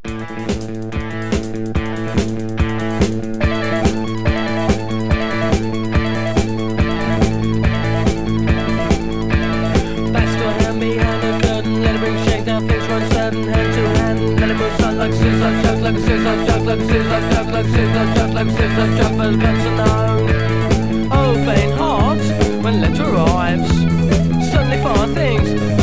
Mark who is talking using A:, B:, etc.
A: Like a scissors, chuck, like a scissors, chuck, like a scissors, chuck, like a scissors, chuck, like a scissors, chuck, but guns unknown. Oh, faint heart, when letter arrives, suddenly far things